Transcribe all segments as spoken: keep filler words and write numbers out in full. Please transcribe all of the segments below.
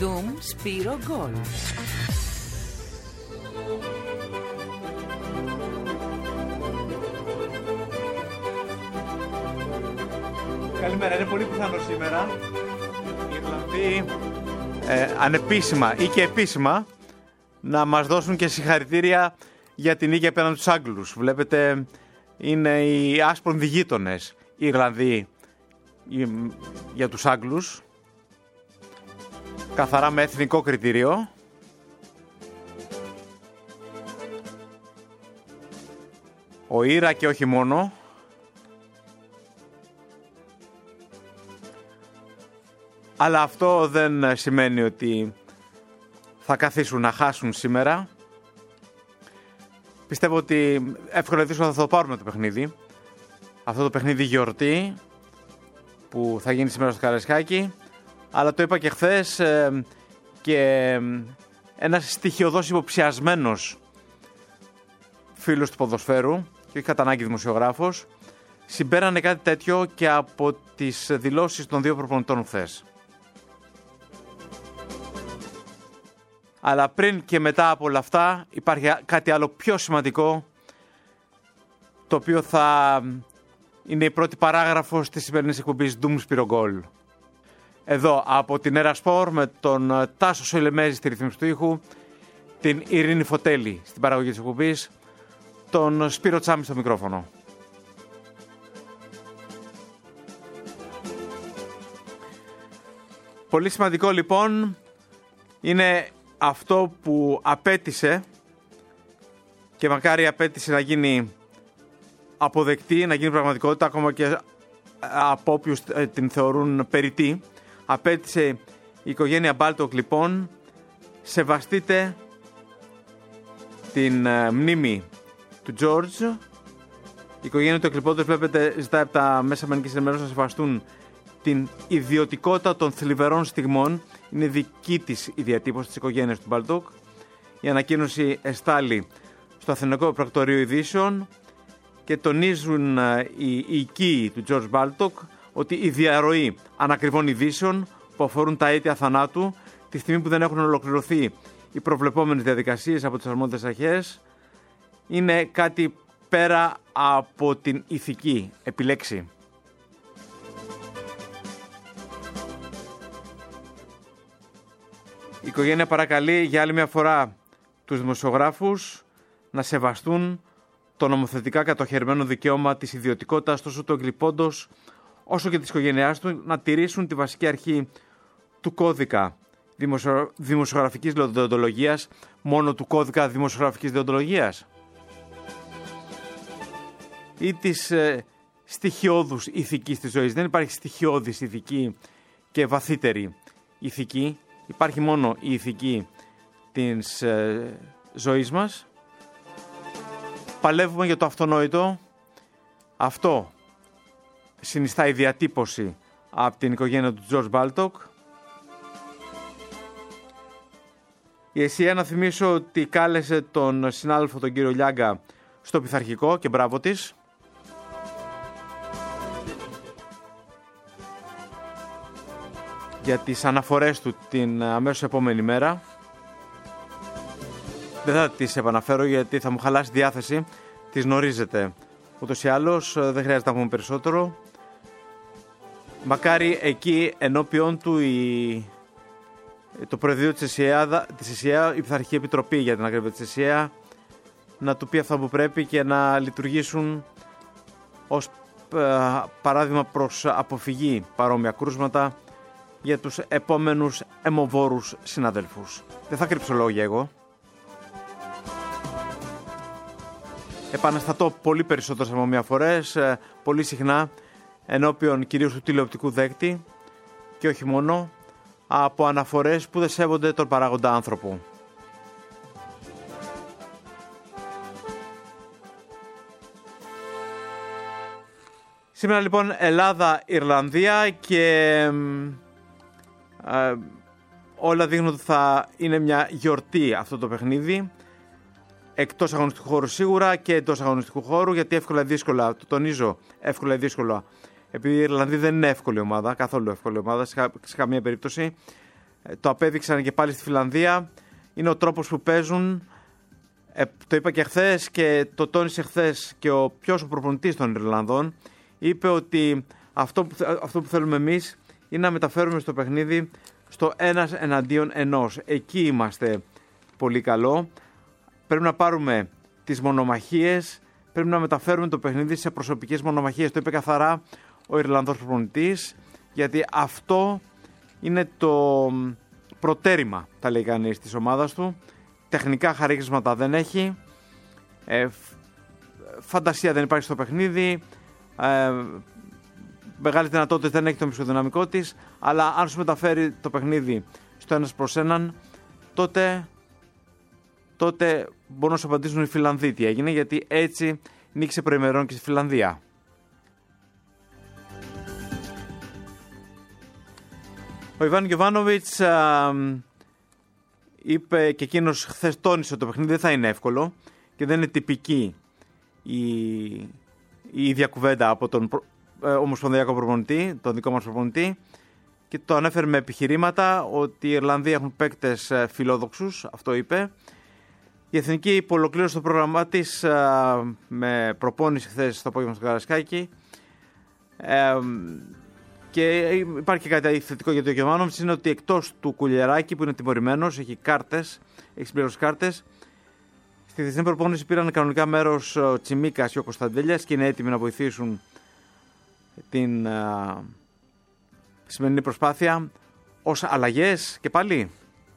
Doom Spiro Goal. Καλημέρα, είναι πολύ πιθανό σήμερα οι Ιρλανδοί ε, ανεπίσημα ή και επίσημα να μας δώσουν και συγχαρητήρια για την νίκη απέναντι στους Άγγλους. Βλέπετε, είναι οι άσπρονδοι γείτονες οι Ιρλανδοί για τους Άγγλους, καθαρά με εθνικό κριτήριο. Ο Ήρα και όχι μόνο. Αλλά αυτό δεν σημαίνει ότι θα καθίσουν να χάσουν σήμερα. Πιστεύω ότι εύκολα ή δύσκολα θα το πάρουμε το παιχνίδι. Αυτό το παιχνίδι γιορτή που θα γίνει σήμερα στο Καραϊσκάκι. Αλλά το είπα και χθες ε, και ένας στοιχειωδώς υποψιασμένος φίλος του ποδοσφαίρου και όχι κατά ανάγκη δημοσιογράφος συμπέρανε κάτι τέτοιο και από τις δηλώσεις των δύο προπονητών χθες. Αλλά πριν και μετά από όλα αυτά υπάρχει κάτι άλλο πιο σημαντικό, το οποίο θα είναι η πρώτη παράγραφος της σημερινής εκπομπής Doom Spiro Goal. Εδώ από την Ερασπορ με τον Τάσο Σοηλεμέζη στη ρυθμίση του ήχου, την Ειρήνη Φωτέλη στην παραγωγή της εκπομπής, τον Σπύρο Τσάμι στο μικρόφωνο. Πολύ σημαντικό λοιπόν είναι αυτό που απέτησε και μακάρι απέτησε να γίνει αποδεκτή, να γίνει πραγματικότητα ακόμα και από όποιους την θεωρούν περιττή. Απέτησε η οικογένεια Μπάλτοκ λοιπόν, σεβαστείτε την μνήμη του Τζόρτζ. Η οικογένεια του εκλειπώντος, βλέπετε, ζητάει από τα μέσα μανικής ενημέρωσης να σεβαστούν την ιδιωτικότητα των θλιβερών στιγμών. Είναι δική της η διατύπωση της οικογένειας του Μπάλτοκ. Η ανακοίνωση εστάλει στο Αθηνικό Πρακτορείο Ειδήσεων και τονίζουν οι οικοί του Τζορτζ Μπάλτοκ ότι η διαρροή ανακριβών ειδήσεων που αφορούν τα αίτια θανάτου, τη στιγμή που δεν έχουν ολοκληρωθεί οι προβλεπόμενες διαδικασίες από τις αρμόδιες αρχές, είναι κάτι πέρα από την ηθική επιλέξη. Η οικογένεια παρακαλεί για άλλη μια φορά τους δημοσιογράφους να σεβαστούν το νομοθετικά κατοχυρμένο δικαίωμα της ιδιωτικότητας τόσο του εγκλειπώντος όσο και της οικογένειάς του, να τηρήσουν τη βασική αρχή του κώδικα δημοσιο... δημοσιογραφικής δεοντολογίας, μόνο του κώδικα δημοσιογραφικής δεοντολογίας, ή της ε, στοιχειώδους ηθικής της ζωής. Δεν υπάρχει στοιχειώδης ηθική και βαθύτερη ηθική. Υπάρχει μόνο η ηθική της ε, ζωής μας. Παλεύουμε για το αυτονόητο. Αυτό συνιστά η διατύπωση από την οικογένεια του Τζορτζ Μπάλτοκ. Η ΕΣΥΑ, να θυμίσω ότι κάλεσε τον συνάδελφο τον κύριο Λιάγκα στο πειθαρχικό και μπράβο της. Για τις αναφορές του την αμέσως επόμενη μέρα. Δεν θα τις επαναφέρω γιατί θα μου χαλάσει διάθεση. Τις γνωρίζετε ούτως ή άλλως, δεν χρειάζεται να πούμε περισσότερο. Μακάρι εκεί ενώπιον του η... το Προεδρείο της ΕΣΥΑ, της ΕΣΥΑ, η Πειθαρχική Επιτροπή για την ακρίβεια της ΕΣΥΑ, να του πει αυτό που πρέπει και να λειτουργήσουν ως παράδειγμα προς αποφυγή παρόμοια κρούσματα για τους επόμενους αιμοβόρους συναδέλφους. Δεν θα κρύψω λόγια εγώ. Επαναστατώ πολύ περισσότερες από μία φορές, πολύ συχνά, ενώπιον κυρίως του τηλεοπτικού δέκτη και όχι μόνο, από αναφορές που δεν σέβονται τον παράγοντα άνθρωπο. Σήμερα λοιπόν Ελλάδα-Ιρλανδία και ε, όλα δείχνουν ότι θα είναι μια γιορτή αυτό το παιχνίδι. Εκτός αγωνιστικού χώρου σίγουρα και εντός αγωνιστικού χώρου, γιατί εύκολα ή δύσκολα, το τονίζω, εύκολα ή δύσκολα, επειδή η Ιρλανδία δεν είναι εύκολη ομάδα, καθόλου εύκολη ομάδα σε καμία περίπτωση, το απέδειξαν και πάλι στη Φινλανδία. Είναι ο τρόπος που παίζουν. Ε, το είπα και χθες και το τόνισε χθες και ο ποιος ο προπονητής των Ιρλανδών. Είπε ότι αυτό που, αυτό που θέλουμε εμείς είναι να μεταφέρουμε στο παιχνίδι στο ένας εναντίον ενός. Εκεί είμαστε πολύ καλό. Πρέπει να πάρουμε τις μονομαχίες, πρέπει να μεταφέρουμε το παιχνίδι σε προσωπικές μονομαχίες. Το είπε καθαρά ο Ιρλανδός προπονητής, γιατί αυτό είναι το προτέρημα, τα λέει κανείς, της ομάδας του. Τεχνικά χαρίσματα δεν έχει, ε, φαντασία δεν υπάρχει στο παιχνίδι, ε, μεγάλες δυνατότητες δεν έχει το μισοδυναμικό της, αλλά αν σου μεταφέρει το παιχνίδι στο ένας προς έναν, τότε, τότε μπορούν να σου απαντήσουν οι Φιλανδοί τι έγινε, γιατί έτσι νίκησε προημερών και στη Φιλανδία. Ο Ιβάν Γιοβάνοβιτς είπε και εκείνος χθες, τόνισε ότι το παιχνίδι δεν θα είναι εύκολο και δεν είναι τυπική η, η ίδια κουβέντα από τον ε, ομοσπονδιακό προπονητή, τον δικό μας προπονητή, και το ανέφερε με επιχειρήματα ότι οι Ιρλανδοί έχουν παίκτες ε, φιλόδοξους, αυτό είπε. Η Εθνική υπολοκλήρωσε το πρόγραμμά της ε, με προπόνηση χθες στο απόγευμα στο Καρασκάκι. Ε, Και υπάρχει και κάτι θετικό για το Γιοβάνοβιτς, είναι ότι εκτός του Κουλιεράκη που είναι τιμωρημένος, έχει κάρτες, έχει συμπληρώσει κάρτες. Στη διεθνή προπόνηση πήραν κανονικά μέρος ο Τσιμίκας και ο Κωνσταντέλιας και είναι έτοιμοι να βοηθήσουν την α, σημερινή προσπάθεια. Ως αλλαγές και πάλι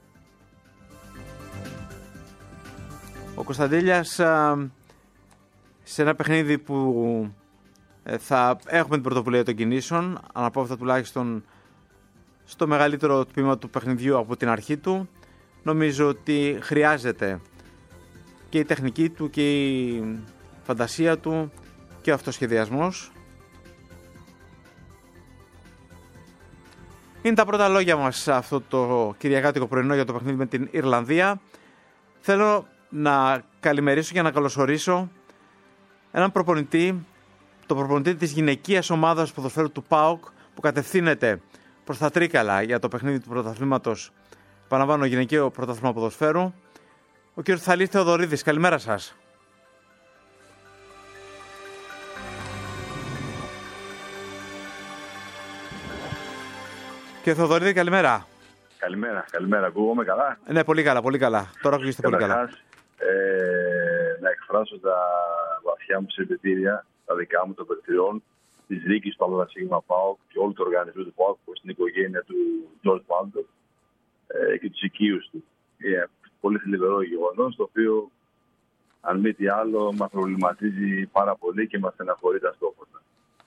ο Κωνσταντέλιας α, σε ένα παιχνίδι που θα έχουμε την πρωτοβουλία των κινήσεων, αναπόφευκτα τουλάχιστον στο μεγαλύτερο τμήμα του παιχνιδιού από την αρχή του. Νομίζω ότι χρειάζεται και η τεχνική του και η φαντασία του και ο αυτοσχεδιασμός. Είναι τα πρώτα λόγια μας αυτό το κυριακάτικο πρωινό για το παιχνίδι με την Ιρλανδία. Θέλω να καλημερίσω και να καλωσορίσω έναν προπονητή, το προπονητή της γυναικείας ομάδας ποδοσφαίρου του ΠΑΟΚ, που κατευθύνεται προς τα Τρίκαλα για το παιχνίδι του πρωταθλήματος, παραλαμβάνω, γυναικείο πρωτάθλημα ποδοσφαίρου, ο κ. Θαλής Θεοδωρίδης. Καλημέρα σας. Κύριε Θεοδωρίδη, καλημέρα. Καλημέρα, καλημέρα. Ακούγομαι καλά? Ναι, πολύ καλά, πολύ καλά. Τώρα ακούγεστε πολύ καλά. Ε, να εκφράσω τα βαθιά μου συλληπιτήρια, τα δικά μου των παιχτριών, της Ρίκης του ΑΣ ΠΑΟΚ και όλου του οργανισμού του ΠΑΟΚ, προς την οικογένεια του Τζορτζ Πάντορ ε, και τους οικείους του. Είναι πολύ θλιβερό γεγονός, το οποίο, αν μη τι άλλο, μας προβληματίζει πάρα πολύ και μας στεναχωρεί ταυτόχρονα.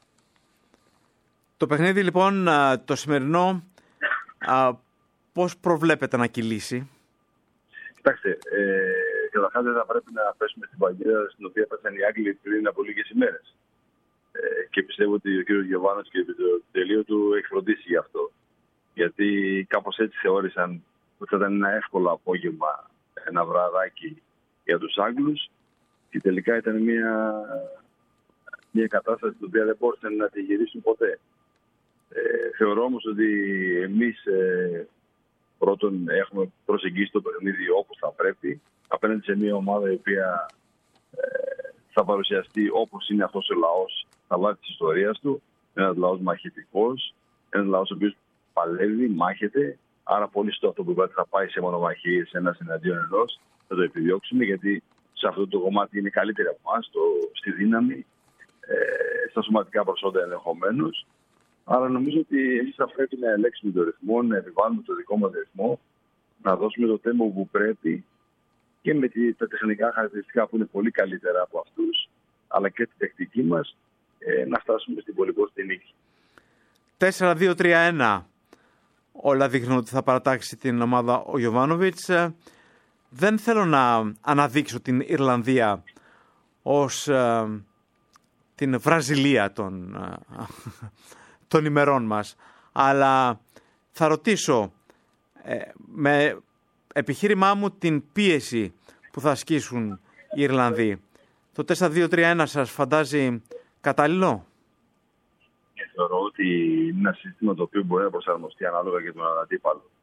Το παιχνίδι, λοιπόν, το σημερινό, πώς προβλέπετε να κυλήσει? Κοιτάξτε, ε, καταρχάς δεν θα πρέπει να πέσουμε στην παγίδα στην οποία πέσαν οι Άγγλοι πριν από λίγες ημέρες. Ε, και πιστεύω ότι ο κ. Γιοβάνος και το τελείο του έχει φροντίσει γι' αυτό. Γιατί κάπως έτσι θεώρησαν ότι θα ήταν ένα εύκολο απόγευμα, ένα βραδάκι για τους Άγγλους, και τελικά ήταν μια, μια κατάσταση την οποία δεν μπόρεσαν να τη γυρίσουν ποτέ. Ε, θεωρώ όμως ότι εμείς ε, πρώτον έχουμε προσεγγίσει το παιχνίδι όπως θα πρέπει, απέναντι σε μια ομάδα η οποία ε, θα παρουσιαστεί όπως είναι αυτός ο λαός στα βάθη της ιστορίας του. Ένας λαός μαχητικός, ένας λαός ο οποίος παλεύει, μάχεται. Άρα πολύ στο αυτό που θα πάει σε μονομαχίες ένας εναντίον ενός, θα το επιδιώξουμε, γιατί σε αυτό το κομμάτι είναι καλύτεροι από εμάς, στη δύναμη, ε, στα σωματικά προσόντα ενδεχομένως. Άρα νομίζω ότι εμείς θα πρέπει να ελέγξουμε το ρυθμό, να επιβάλλουμε το δικό μας ρυθμό, να δώσουμε το τέμπο που πρέπει και με τα τεχνικά χαρακτηριστικά που είναι πολύ καλύτερα από αυτούς, αλλά και τη τεχνική μας, ε, να φτάσουμε στην πολυπόστη νίκη. τέσσερα δύο τρία ένα. Όλα δείχνουν ότι θα παρατάξει την ομάδα ο Γιοβάνοβιτς. Δεν θέλω να αναδείξω την Ιρλανδία ως ε, την Βραζιλία των, ε, των ημερών μας, αλλά θα ρωτήσω ε, με επιχείρημά μου την πίεση που θα ασκήσουν οι Ιρλανδοί. Το τέσσερα δύο τρία ένα σας φαντάζει κατάλληλο? Θεωρώ ότι είναι ένα σύστημα το οποίο μπορεί να προσαρμοστεί ανάλογα και τον αντίπαλο.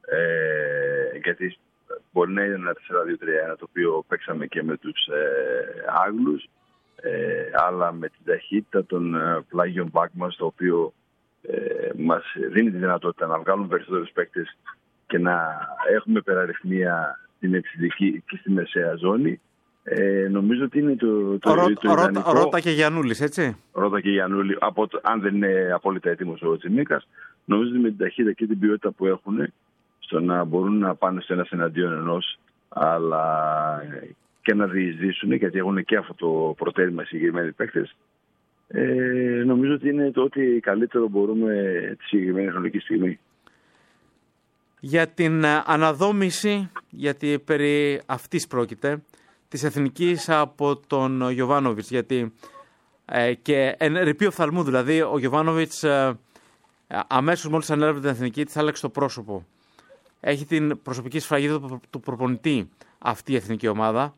Ε, γιατί μπορεί να είναι ένα τέσσερα δύο τρία ένα το οποίο παίξαμε και με τους ε, Άγγλους, ε, αλλά με την ταχύτητα των ε, πλάγιων μπακ μας, το οποίο ε, μας δίνει τη δυνατότητα να βγάλουν περισσότερους παίκτες και να έχουμε υπεραριθμία στην επιθετική και στη μεσαία ζώνη. Ε, νομίζω ότι είναι το, το, Ρω, το ιδανικό. Ρώτα και Γιαννούλης, έτσι. Ρώτα και Γιαννούλη, από, αν δεν είναι απόλυτα έτοιμος ο Τσιμίκας, νομίζω ότι με την ταχύτητα και την ποιότητα που έχουν, στο να μπορούν να πάνε σε ένας εναντίον ενός, αλλά και να διεισδύσουν, γιατί έχουν και αυτό το προτέρημα συγκεκριμένοι παίκτες. Ε, νομίζω ότι είναι το ότι καλύτερο μπορούμε τη συγκεκριμένη χρονική στιγμή. Για την αναδόμηση, γιατί περί αυτής πρόκειται, της εθνικής από τον Γιοβάνοβιτς, γιατί ε, και εν ρηπεί οφθαλμού, δηλαδή ο Γιοβάνοβιτς ε, αμέσως μόλις ανέλαβε την εθνική της άλλαξε το πρόσωπο. Έχει την προσωπική σφραγίδα του προπονητή αυτή η εθνική ομάδα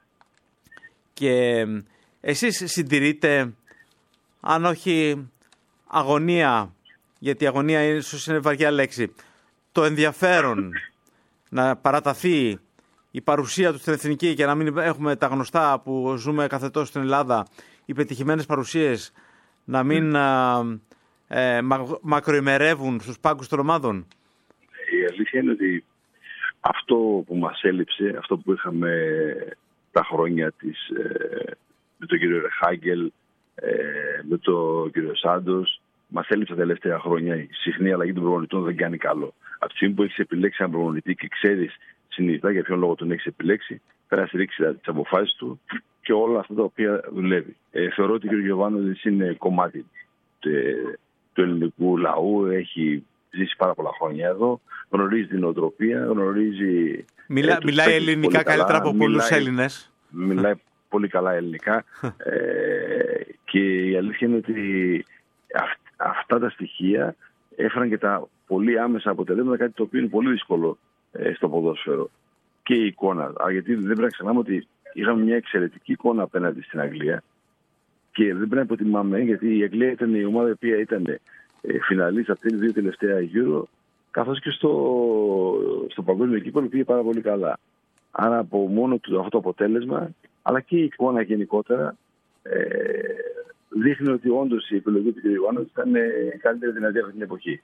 και εσείς συντηρείτε, αν όχι αγωνία, γιατί αγωνία ίσως είναι βαριά λέξη, το ενδιαφέρον να παραταθεί η παρουσία του στην εθνική και να μην έχουμε τα γνωστά που ζούμε κάθε τόσο στην Ελλάδα, οι πετυχημένες παρουσίες να μην mm. ε, μα, μακροημερεύουν στους πάγκους των ομάδων. Η αλήθεια είναι ότι αυτό που μας έλειψε, αυτό που είχαμε τα χρόνια της, ε, με τον κύριο Ρεχάγκελ, ε, με τον κύριο Σάντος, μας έλειψε τα τελευταία χρόνια. Η συχνή αλλαγή των προπονητών δεν κάνει καλό. Από τη στιγμή που έχεις επιλέξει έναν προπονητή και ξέρεις συνειδητά για ποιον λόγο τον έχεις επιλέξει, πρέπει να στηρίξει τις αποφάσεις του και όλα αυτά τα οποία δουλεύει. Ε, θεωρώ ότι ο κ. Γιοβάνοβιτς είναι κομμάτι τε, του ελληνικού λαού, έχει ζήσει πάρα πολλά χρόνια εδώ, γνωρίζει την νοοτροπία, γνωρίζει... Μιλά, ε, μιλάει ελληνικά καλύτερα από πολλούς Έλληνες. Μιλάει πολύ καλά ελληνικά ε, και η αλήθεια είναι ότι αυ, αυτά τα στοιχεία έφεραν και τα πολύ άμεσα αποτελέσματα, κάτι το οποίο είναι πολύ δύσκολο ε, στο ποδόσφαιρο. Και η εικόνα, γιατί δεν πρέπει να ξεχνάμε ότι είχαμε μια εξαιρετική εικόνα απέναντι στην Αγγλία και δεν πρέπει να υποτιμάμε, γιατί η Αγγλία ήταν η ομάδα η οποία ήταν ε, φιναλίστ αυτή τη δύο τελευταία Euro, καθώς και στο, στο παγκόσμιο κύπελλο πήγε πάρα πολύ καλά. Άρα από μόνο του αυτό το αποτέλεσμα, αλλά και η εικόνα γενικότερα, ε, δείχνει ότι όντως η επιλογή του κ. Ιωάννου ήταν ε, καλύτερη δυνατή αυτή την εποχή.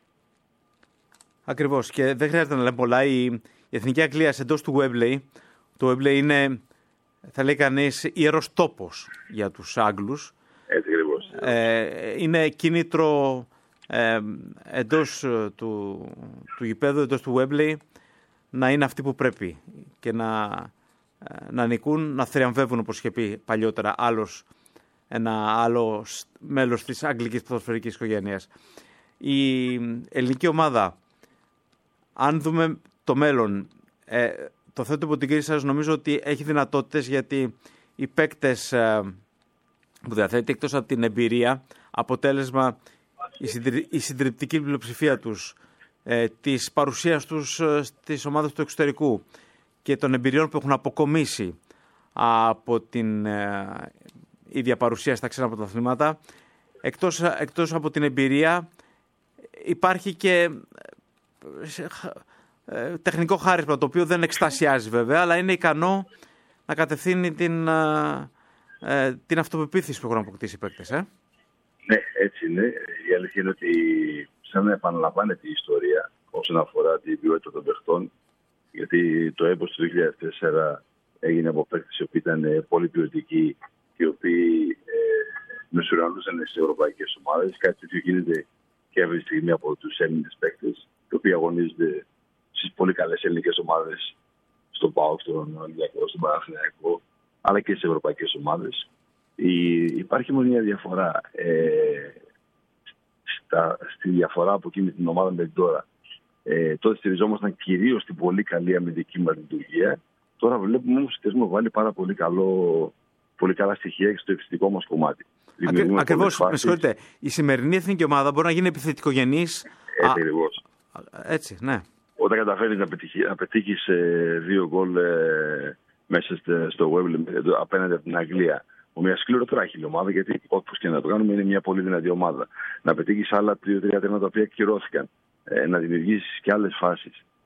Ακριβώς, και δεν χρειάζεται να λέμε πολλά. Η, η Εθνική Αγγλία εντός του Wembley, το Wembley είναι, θα λέει κανείς, ιερός τόπος για τους Άγγλους. Έτσι ακριβώς. Ε, είναι κίνητρο ε, εντός του, του γηπέδου, εντός του Wembley, να είναι αυτοί που πρέπει και να, να νικούν, να θριαμβεύουν, όπως είχε πει παλιότερα άλλος, ένα άλλο μέλος της αγγλικής ποδοσφαιρικής οικογένειας. Η ελληνική ομάδα, αν δούμε το μέλλον, ε, το θέτω από την κρίση σας, νομίζω ότι έχει δυνατότητες, γιατί οι παίκτες ε, που διαθέτει, εκτός από την εμπειρία, αποτέλεσμα η, συντρι, η συντριπτική πλειοψηφία τους, ε, της παρουσίας τους ε, στις ομάδες του εξωτερικού και των εμπειριών που έχουν αποκομίσει από την ε, ίδια παρουσία στα ξένα πρωταθλήματα, εκτός, εκτός από την εμπειρία υπάρχει και ε, τεχνικό χάρισμα, το οποίο δεν εκστασιάζει βέβαια, αλλά είναι ικανό να κατευθύνει την, ε, την αυτοπεποίθηση που έχουν αποκτήσει οι παίκτες. Ε? Ναι, έτσι είναι. Η αλήθεια είναι ότι σαν να επαναλαμβάνεται η ιστορία όσον αφορά την ποιότητα των παιχτών, γιατί το έμπος του δύο χιλιάδες τέσσερα έγινε από παίκτες οι οποίοι ήταν πολύ ποιοτικοί και οι οποίοι ε, μεσουρανούσαν στις ευρωπαϊκές ομάδες. Κάτι τέτοιο γίνεται και αυτή τη στιγμή από τους Έλληνες παίκτες, οι οποίοι αγωνίζονται στις πολύ καλές ελληνικές ομάδες, στον ΠΑΟΚ, στον Ολυμπιακό, στον Παναθηναϊκό, αλλά και στις ευρωπαϊκές ομάδες. Η, υπάρχει μόνο μια διαφορά ε, στα, στη διαφορά από εκείνη την ομάδα μέχρι τώρα. Ε, τότε στηριζόμασταν κυρίως στην πολύ καλή αμυντική μας λειτουργία. Τώρα βλέπουμε όμως ότι έχουμε βάλει πάρα πολύ, καλό, πολύ καλά στοιχεία στο επιθετικό μας κομμάτι. Ακριβώς, με συγχωρείτε. Η σημερινή εθνική ομάδα μπορεί να γίνει επιθετικογενής. Έτσι, ακριβώς. Έτσι, ναι. Όταν καταφέρεις να, να πετύχεις ε, δύο γκολ ε, μέσα στο Wembley απέναντι από την Αγγλία, μια σκληροτράχηλη ομάδα, γιατί όπως και να το κάνουμε είναι μια πολύ δυνατή ομάδα. Να πετύχεις άλλα δύο τρία τέρματα τα οποία ακυρώθηκαν, ε, να δημιουργήσεις και άλλες φάσεις.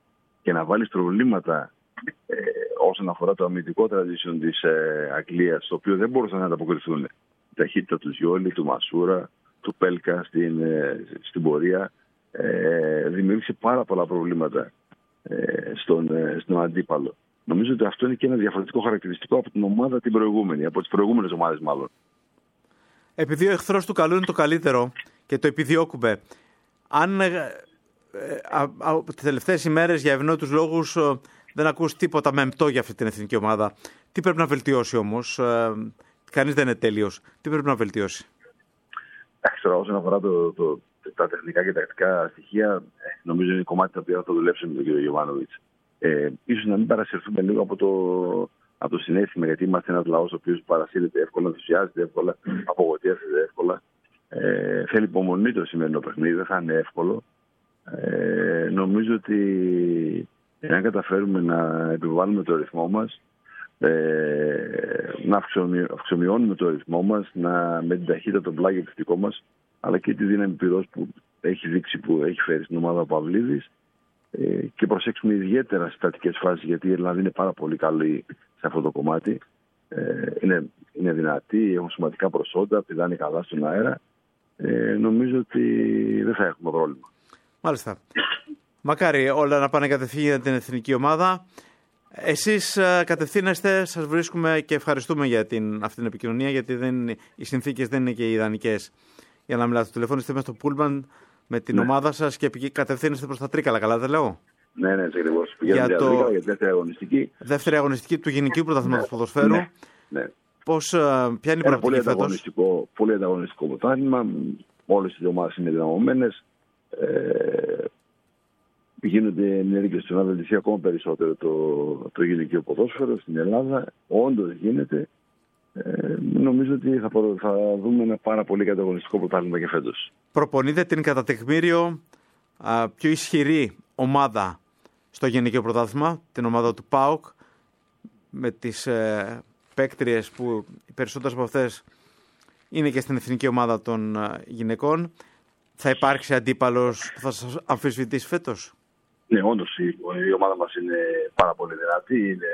και να βάλεις προβλήματα ε, όσον αφορά το αμυντικό tradition της ε, Αγγλίας, το οποίο δεν μπορούσαν να ανταποκριθούν. Η ταχύτητα του Ζιόλι, του Μασούρα, του Πέλκα στην, ε, στην πορεία ε, δημιούργησε πάρα πολλά προβλήματα ε, στον, ε, στον αντίπαλο. Νομίζω ότι αυτό είναι και ένα διαφορετικό χαρακτηριστικό από την ομάδα την προηγούμενη, από τις προηγούμενες ομάδες μάλλον. Επειδή ο εχθρός του καλού είναι το καλύτερο και το επιδιώκουμε, αν ε, ε, από τις τελευταίες ημέρες για ευνόητους λόγους ε, δεν ακούς τίποτα μεμπτό για αυτή την εθνική ομάδα, τι πρέπει να βελτιώσει όμως? Ε, κανείς δεν είναι τέλειος. Τι πρέπει να βελτιώσει? Εντάξει, όσον αφορά το, το, τα τεχνικά και τακτικά στοιχεία, νομίζω είναι κομμάτι τα οποία θα το δουλέψουμε με τον κύριο Γιοβάνοβιτς. Ε, ίσως να μην παρασυρθούμε λίγο από το, από το συναίσθημα, γιατί είμαστε ένας λαός ο οποίος παρασύρεται εύκολα, ενθουσιάζεται εύκολα, απογοητεύεται εύκολα. Ε, θέλει υπομονή το σημερινό παιχνίδι, δεν θα είναι εύκολο. Ε, νομίζω ότι εάν καταφέρουμε να επιβάλλουμε το ρυθμό μας, ε, να αυξομειώνουμε το ρυθμό μας, να, με την ταχύτητα των πλάγι επιθετικό μας, αλλά και τη δύναμη πυρός που έχει δείξει, που έχει φέρει στην ομάδα ο Παυλίδης, ε, και προσέξουμε ιδιαίτερα στις στατικές φάσεις, γιατί η Ιρλανδία είναι πάρα πολύ καλή σε αυτό το κομμάτι. Ε, είναι, είναι δυνατοί, έχουν σημαντικά προσόντα, πηδάνε καλά στον αέρα. Ε, νομίζω ότι δεν θα έχουμε πρόβλημα. Μάλιστα. Μακάρι όλα να πάνε κατευθείαν για την εθνική ομάδα. Εσείς κατευθύνεστε, σας βρίσκουμε και ευχαριστούμε για την, αυτή την επικοινωνία, γιατί δεν, οι συνθήκες δεν είναι και ιδανικές για να μιλάτε στο τηλέφωνο. Είστε μέσα στο Πούλμαν με την ναι. ομάδα σας και κατευθύνεστε προς τα Τρίκαλα, καλά δεν λέω? Ναι, ναι, ακριβώς. Για, για, το... για τη δεύτερη αγωνιστική. Δεύτερη αγωνιστική του Γενικού Πρωταθλήματος ναι. Ποδοσφαίρου. Ναι. Ναι. Πώς, ποια είναι η προοπτική φέτος? Ανταγωνιστικό, πολύ ανταγωνιστικό πρωτάθλημα. Όλες οι ομάδες είναι δυναμωμένες. Ε, γίνονται ενέργειες στο να βελτιωθεί ακόμα περισσότερο το, το γυναικείο ποδόσφαιρο στην Ελλάδα. Όντως γίνεται. Ε, νομίζω ότι θα, θα δούμε ένα πάρα πολύ καταγωνιστικό πρωτάθλημα και φέτος. Προπονείται την κατά τεκμήριο α, πιο ισχυρή ομάδα στο γυναικείο πρωτάθλημα, την ομάδα του ΠΑΟΚ, με τις ε, παίκτριες που οι περισσότερες από αυτές είναι και στην εθνική ομάδα των ε, γυναικών. Θα υπάρξει αντίπαλος που θα σας αμφισβητήσει φέτος? Ναι, όντως η, η ομάδα μας είναι πάρα πολύ δυνατή. Είναι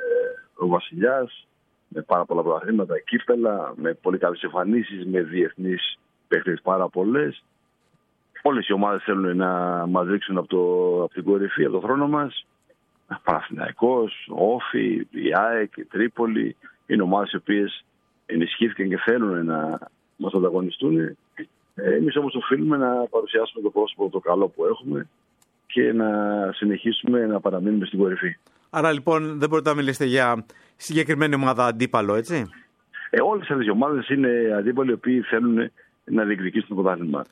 ο βασιλιάς, με πάρα πολλά πρωταθλήματα, κύπελα, με πολύ καλές εμφανίσεις, με διεθνείς παίκτες πάρα πολλές. Όλες οι ομάδες θέλουν να μας ρίξουν από, το, από την κορυφή, από το χρόνο μας. Παναθηναϊκός, Όφη, η ΑΕΚ, η Τρίπολη. Είναι ομάδες οι οποίες ενισχύθηκαν και θέλουν να μας ανταγωνιστούν. Εμείς όμως οφείλουμε να παρουσιάσουμε το πρόσωπο το καλό που έχουμε και να συνεχίσουμε να παραμείνουμε στην κορυφή. Άρα λοιπόν δεν μπορείτε να μιλήσετε για συγκεκριμένη ομάδα αντίπαλο, έτσι? Ε, όλες αυτές οι ομάδες είναι αντίπαλοι οι οποίοι θέλουν να διεκδικήσουν το πρωτάθλημα.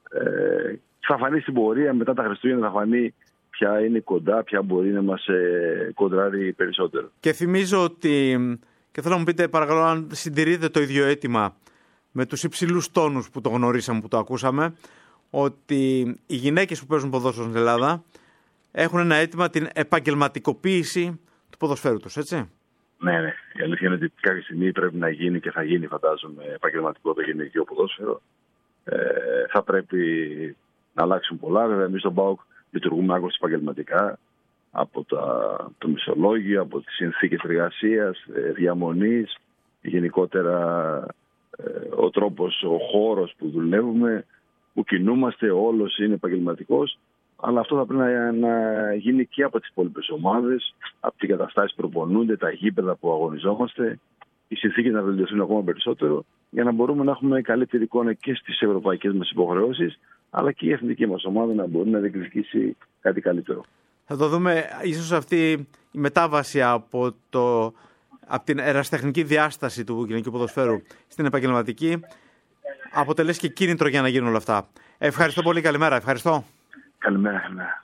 Ε, θα φανεί στην πορεία, μετά τα Χριστούγεννα θα φανεί ποια είναι κοντά, ποια μπορεί να μας ε, κοντράρει περισσότερο. Και θυμίζω ότι, και θέλω να μου πείτε παρακαλώ αν συντηρείτε το ίδιο αίτημα με τους υψηλούς τόνους που το γνωρίσαμε, που το ακούσαμε, ότι οι γυναίκες που παίζουν ποδόσφαιρο στην Ελλάδα έχουν ένα αίτημα την επαγγελματικοποίηση του ποδοσφαίρου τους, έτσι? Ναι, ναι. Η αλήθεια είναι ότι κάποια στιγμή πρέπει να γίνει και θα γίνει, φαντάζομαι, επαγγελματικό το γυναικείο ποδόσφαιρο. Ε, θα πρέπει να αλλάξουν πολλά. Βέβαια, εμείς στον ΠΑΟΚ λειτουργούμε άκρως επαγγελματικά, από τα, το μισθολόγιο, από τις συνθήκες εργασίας, διαμονής, γενικότερα ε, ο τρόπος, ο χώρος που δουλεύουμε, που κινούμαστε, όλος είναι επαγγελματικός. Αλλά αυτό θα πρέπει να, να γίνει και από τις υπόλοιπες ομάδες, από τις καταστάσεις που προπονούνται, τα γήπεδα που αγωνιζόμαστε, οι συνθήκες να βελτιωθούν ακόμα περισσότερο, για να μπορούμε να έχουμε καλύτερη εικόνα και στις ευρωπαϊκές μας υποχρεώσεις, αλλά και η εθνική μας ομάδα να μπορεί να διεκδικήσει κάτι καλύτερο. Θα το δούμε, ίσως αυτή η μετάβαση από, το, από την ερασιτεχνική διάσταση του γυναικείου ποδοσφαίρου στην επαγγελματική αποτελέσει και κίνητρο για να γίνουν όλα αυτά. Ευχαριστώ πολύ, καλημέρα. Ευχαριστώ. Καλημέρα, καλημέρα.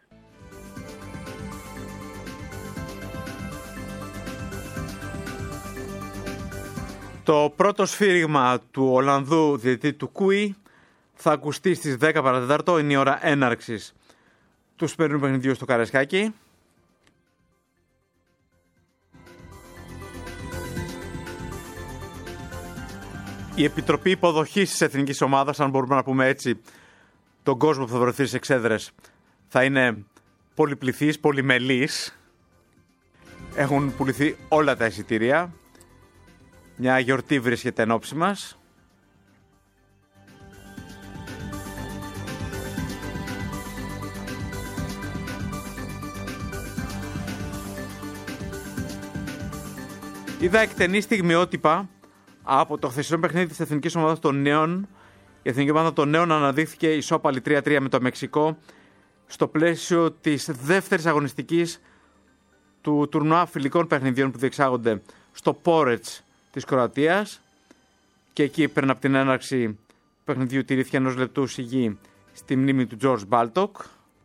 Το πρώτο σφύριγμα του Ολλανδού διαιτητή του Κούι θα ακουστεί στις δέκα παρά τέταρτο. Είναι η ώρα έναρξης του σημερινού παιχνιδιού στο Καραϊσκάκι. Η Επιτροπή Υποδοχής της Εθνικής Ομάδας, αν μπορούμε να πούμε έτσι, τον κόσμο που θα βρεθεί στις εξέδρες, θα είναι πολυπληθής, πολυμελής. Έχουν πουληθεί όλα τα εισιτήρια. Μια γιορτή βρίσκεται ενόψει μας. Είδα εκτενή στιγμιότυπα από το χθεσινό παιχνίδι της Εθνικής Ομάδας των Νέων. Η Εθνική Ομάδα των Νέων αναδείχθηκε ισόπαλη τρία τρία με το Μεξικό στο πλαίσιο της δεύτερης αγωνιστικής του τουρνουά φιλικών παιχνιδιών που διεξάγονται στο Πόρετς της Κροατίας, και εκεί πριν από την έναρξη του παιχνιδιού τηρήθηκε ενός λεπτού σιγή στη μνήμη του Τζορτζ Μπάλτοκ.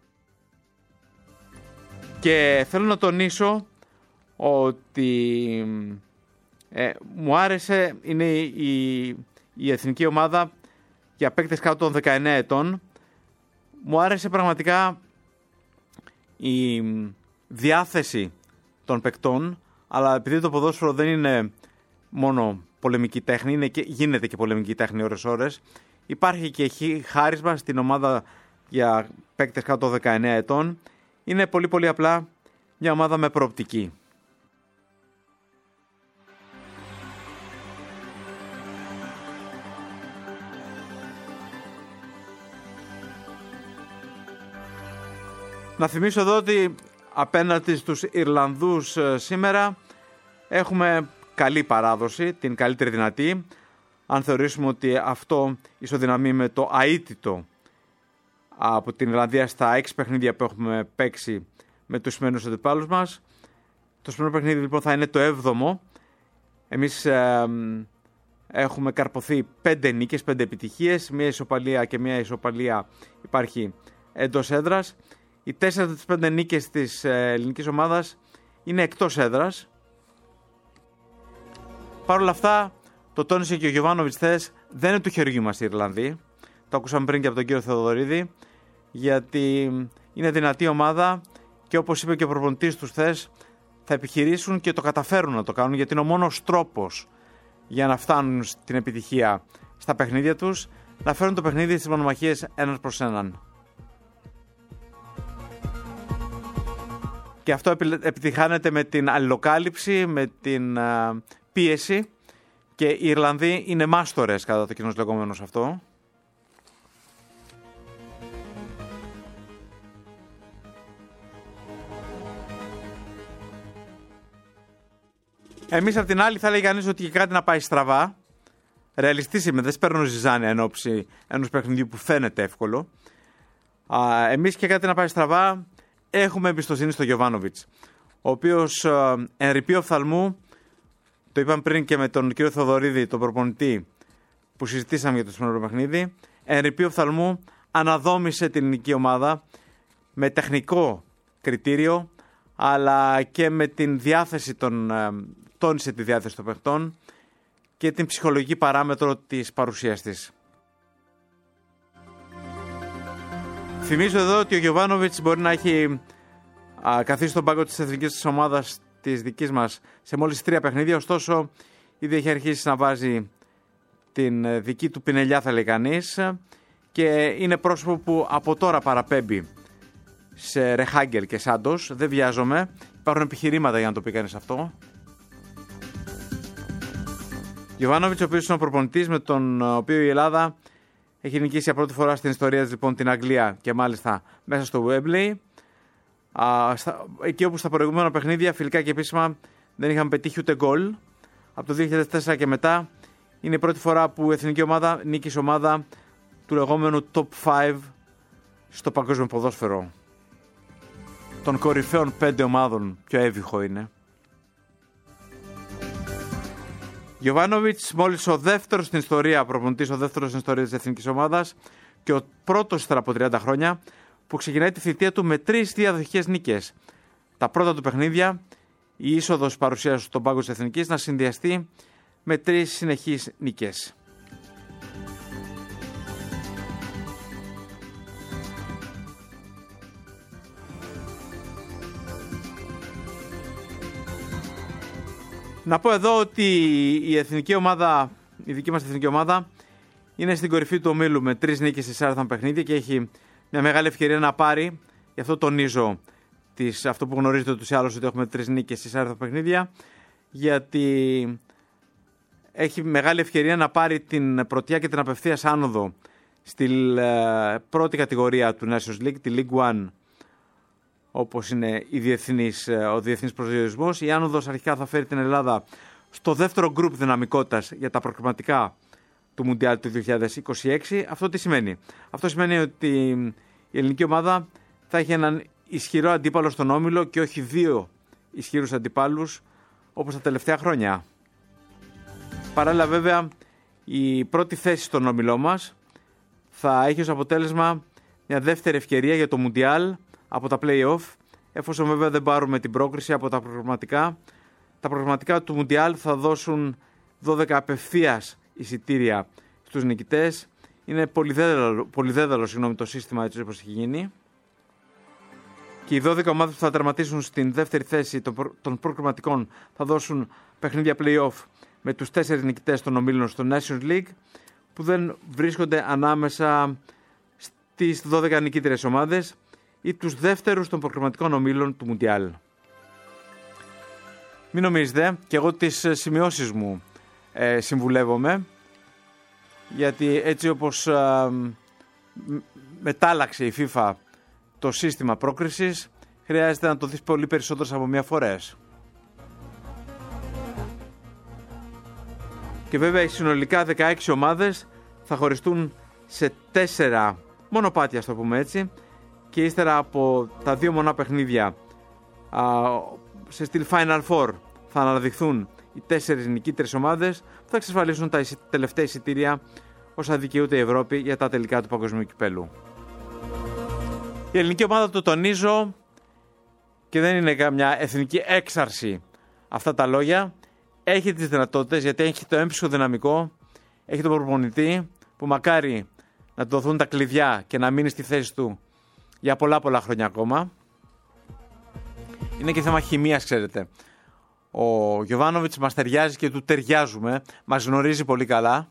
Και θέλω να τονίσω ότι ε, μου άρεσε, είναι η, η εθνική ομάδα για παίκτες κάτω των δεκαεννέα ετών. Μου άρεσε πραγματικά η διάθεση των παικτών, αλλά επειδή το ποδόσφαιρο δεν είναι μόνο πολεμική τέχνη, είναι και, γίνεται και πολεμική τέχνη ώρες ώρες, υπάρχει και χάρισμα στην ομάδα για παίκτες κάτω των δεκαεννέα ετών. Είναι πολύ πολύ απλά μια ομάδα με προοπτική. Να θυμίσω εδώ ότι απέναντι στους Ιρλανδούς σήμερα έχουμε καλή παράδοση, την καλύτερη δυνατή. Αν θεωρήσουμε ότι αυτό ισοδυναμεί με το αίτητο από την Ιρλανδία στα έξι παιχνίδια που έχουμε παίξει με τους σημερινούς αντιπάλους μας. Το σημερινό παιχνίδι λοιπόν θα είναι το έβδομο. Εμείς ε, έχουμε καρποθεί πέντε νίκες, πέντε επιτυχίες, μία ισοπαλία και μία ισοπαλία υπάρχει εντός έδρας. Οι τέσσερις από τις πέντε νίκες της ελληνικής ομάδας είναι εκτός έδρας. Παρ' όλα αυτά, το τόνισε και ο Γιοβάνοβιτς χθες, δεν είναι του χεριού μας οι Ιρλανδοί. Το ακούσαμε πριν και από τον κύριο Θεοδωρίδη, γιατί είναι δυνατή ομάδα και όπως είπε και ο προπονητής τους χθες, θα επιχειρήσουν και το καταφέρουν να το κάνουν, γιατί είναι ο μόνος τρόπος για να φτάνουν στην επιτυχία στα παιχνίδια τους, να φέρουν το παιχνίδι στις μονομαχίες ένας προς έναν. Και αυτό επιτυχάνεται με την αλληλοκάλυψη, με την uh, πίεση, και οι Ιρλανδοί είναι μάστορες κατά το κοινός λεγόμενο σε αυτό. Εμείς απ' την άλλη θα λέει κανείς ότι και κάτι να πάει στραβά. Ρεαλιστής είμαι, δεν σπέρνω ζυζάνια εν ώψη ενός παιχνιδιού που φαίνεται εύκολο. Uh, εμείς και κάτι να πάει στραβά έχουμε εμπιστοσύνη στο Γιοβάνοβιτς, ο οποίος uh, εν ρηπεί οφθαλμού, το είπαμε πριν και με τον κύριο Θοδωρίδη, τον προπονητή που συζητήσαμε για το σημερινό παιχνίδι, εν ρηπεί οφθαλμού αναδόμησε την ελληνική ομάδα με τεχνικό κριτήριο, αλλά και με την διάθεση των, uh, τόνισε τη διάθεση των παιχτών και την ψυχολογική παράμετρο της παρουσίας της. Θυμίζω εδώ ότι ο Γιοβάνοβιτς μπορεί να έχει α, καθίσει στον πάγκο της εθνικής της ομάδας της δικής μας σε μόλις τρία παιχνίδια, ωστόσο ήδη έχει αρχίσει να βάζει την δική του πινελιά, θα λέει κανείς, και είναι πρόσωπο που από τώρα παραπέμπει σε Ρεχάγκελ και Σάντος. Δεν βιάζομαι, υπάρχουν επιχειρήματα για να το πει κανείς αυτό. Γιοβάνοβιτς, ο οποίος είναι ο προπονητής με τον οποίο η Ελλάδα έχει νικήσει για πρώτη φορά στην ιστορία της λοιπόν την Αγγλία, και μάλιστα μέσα στο Wembley. Α, στα, εκεί όπου στα προηγούμενα παιχνίδια, φιλικά και επίσημα, δεν είχαμε πετύχει ούτε γκολ. Από το δύο χιλιάδες τέσσερα και μετά είναι η πρώτη φορά που η εθνική ομάδα νίκησε ομάδα του λεγόμενου top πέντε στο παγκόσμιο ποδόσφαιρο. Των κορυφαίων πέντε ομάδων πιο έβυχο είναι. Γιοβάνοβιτς, μόλις ο δεύτερος στην ιστορία, προπονητής, ο δεύτερος στην ιστορία της εθνικής ομάδας και ο πρώτος ύστερα από τριάντα χρόνια που ξεκινάει τη θητεία του με τρεις διαδοχικές νίκες. Τα πρώτα του παιχνίδια, η είσοδος παρουσίας στον πάγκο της εθνικής να συνδυαστεί με τρεις συνεχείς νίκες. Να πω εδώ ότι η εθνική ομάδα, η δική μας εθνική ομάδα, είναι στην κορυφή του ομίλου με τρεις νίκες σε σαράντα παιχνίδια και έχει μια μεγάλη ευκαιρία να πάρει, γι' αυτό τονίζω, στις, αυτό που γνωρίζετε ούτως ή άλλως ότι έχουμε τρεις νίκες στις άρθρα παιχνίδια, γιατί έχει μεγάλη ευκαιρία να πάρει την πρωτιά και την απευθείας άνοδο στη ε, πρώτη κατηγορία του Nations League, τη League One, όπως είναι η διεθνής, ο διεθνής προσδιορισμός. Η άνοδος αρχικά θα φέρει την Ελλάδα στο δεύτερο γκρουπ δυναμικότητας για τα προκριματικά του Μουντιάλ του δύο χιλιάδες είκοσι έξι. Αυτό τι σημαίνει? Αυτό σημαίνει ότι η ελληνική ομάδα θα έχει έναν ισχυρό αντίπαλο στον όμιλο και όχι δύο ισχυρούς αντιπάλους όπως τα τελευταία χρόνια. Παράλληλα βέβαια η πρώτη θέση στον όμιλό μας θα έχει ως αποτέλεσμα μια δεύτερη ευκαιρία για το Μουντιάλ από τα play-off, εφόσον βέβαια δεν πάρουμε την πρόκριση από τα προγραμματικά. Τα προγραμματικά του Μουντιάλ θα δώσουν δώδεκα απευθείας εισιτήρια στους νικητές. Είναι πολυδέδαλο, πολυδέδαλο συγγνώμη, το σύστημα έτσι όπως έχει γίνει. Και οι δώδεκα ομάδες που θα τερματίσουν στην δεύτερη θέση των, προ, των προγραμματικών θα δώσουν παιχνίδια play-off με τους τέσσερις νικητές των ομίλων στο Nations League, που δεν βρίσκονται ανάμεσα στις δώδεκα νικήτριες ομάδες ή τους δεύτερους των προκριματικών ομίλων του Μουντιάλ. Μην νομίζετε, και εγώ τις σημειώσεις μου ε, συμβουλεύομαι, γιατί έτσι όπως ε, μετάλλαξε η FIFA το σύστημα πρόκρισης, χρειάζεται να το δεις πολύ περισσότερες από μία φορές. Και βέβαια οι συνολικά δεκαέξι ομάδες θα χωριστούν σε τέσσερα μονοπάτια, ας το πούμε έτσι, και ύστερα από τα δύο μονά παιχνίδια α, σε στυλ Final Four θα αναδειχθούν οι τέσσερις νικήτρες ομάδες που θα εξασφαλίσουν τα τελευταία εισιτήρια όσα δικαιούται η Ευρώπη για τα τελικά του Παγκοσμίου Κυπέλλου. Η ελληνική ομάδα, το τονίζω, και δεν είναι καμιά εθνική έξαρση αυτά τα λόγια, έχει τις δυνατότητες, γιατί έχει το έμψυχο δυναμικό, έχει τον προπονητή που μακάρι να του δοθούν τα κλειδιά και να μείνει στη θέση του για πολλά πολλά χρόνια ακόμα. Είναι και θέμα χημείας, ξέρετε. Ο Γιοβάνοβιτς μας ταιριάζει και του ταιριάζουμε, μας γνωρίζει πολύ καλά.